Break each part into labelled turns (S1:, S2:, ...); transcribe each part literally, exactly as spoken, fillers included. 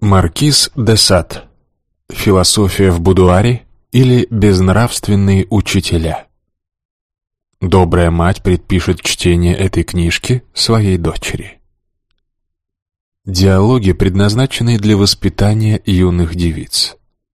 S1: Маркиз де Сад. Философия в будуаре или безнравственные учителя. Добрая мать предпишет чтение этой книжки своей дочери. Диалоги, предназначенные для воспитания юных девиц.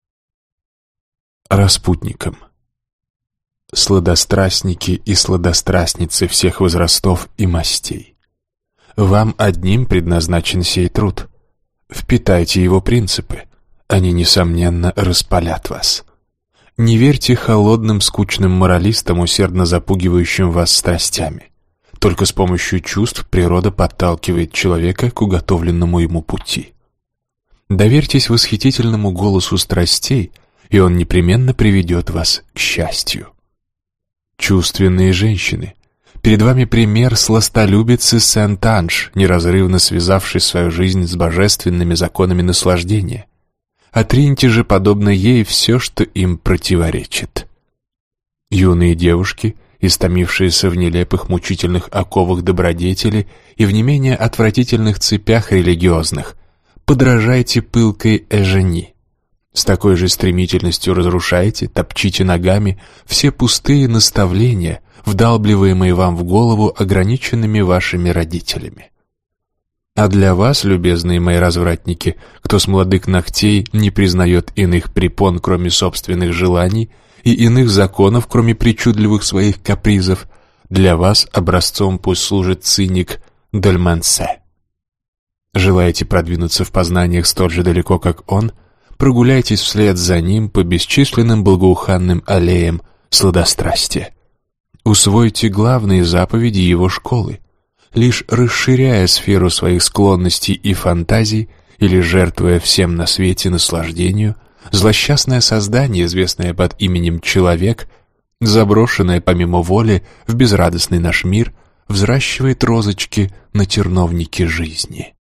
S1: Распутникам. Сладострастники и сладострастницы всех возрастов и мастей. Вам одним предназначен сей труд. Впитайте его принципы, они, несомненно, распалят вас. Не верьте холодным, скучным моралистам, усердно запугивающим вас страстями. Только с помощью чувств природа подталкивает человека к уготовленному ему пути. Доверьтесь восхитительному голосу страстей, и он непременно приведет вас к счастью. Чувственные женщины. Перед вами пример сластолюбицы Сент-Анж, неразрывно связавшей свою жизнь с божественными законами наслаждения. Отриньте же, подобно ей, все, что им противоречит. Юные девушки, истомившиеся в нелепых мучительных оковах добродетели и в не менее отвратительных цепях религиозных, подражайте пылкой Эжени. С такой же стремительностью разрушайте, топчите ногами все пустые наставления, вдалбливаемые вам в голову ограниченными вашими родителями. А для вас, любезные мои развратники, кто с молодых ногтей не признает иных препон, кроме собственных желаний, и иных законов, кроме причудливых своих капризов, для вас образцом пусть служит циник Дальмансе. Желаете продвинуться в познаниях столь же далеко, как он, прогуляйтесь вслед за ним по бесчисленным благоуханным аллеям сладострастия. Усвойте главные заповеди его школы, лишь расширяя сферу своих склонностей и фантазий или жертвуя всем на свете наслаждению, злосчастное создание, известное под именем человек, заброшенное помимо воли в безрадостный наш мир, взращивает розочки на терновнике жизни.